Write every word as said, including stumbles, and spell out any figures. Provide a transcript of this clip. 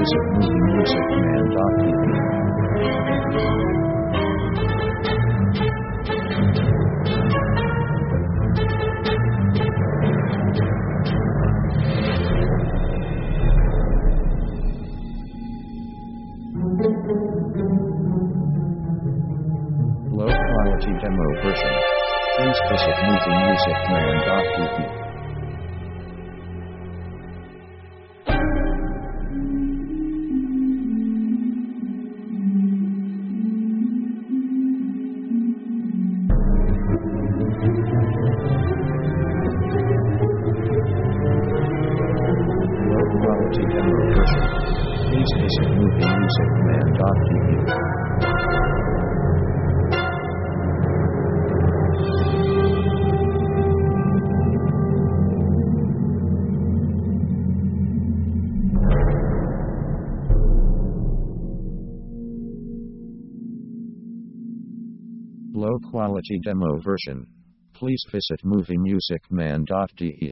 visit movie music man dot t v. Low quality demo version. Please visit movie music man dot t v. Low quality demo version. Please visit movie music man dot t v. Low quality demo version. Please visit movie music man dot d e.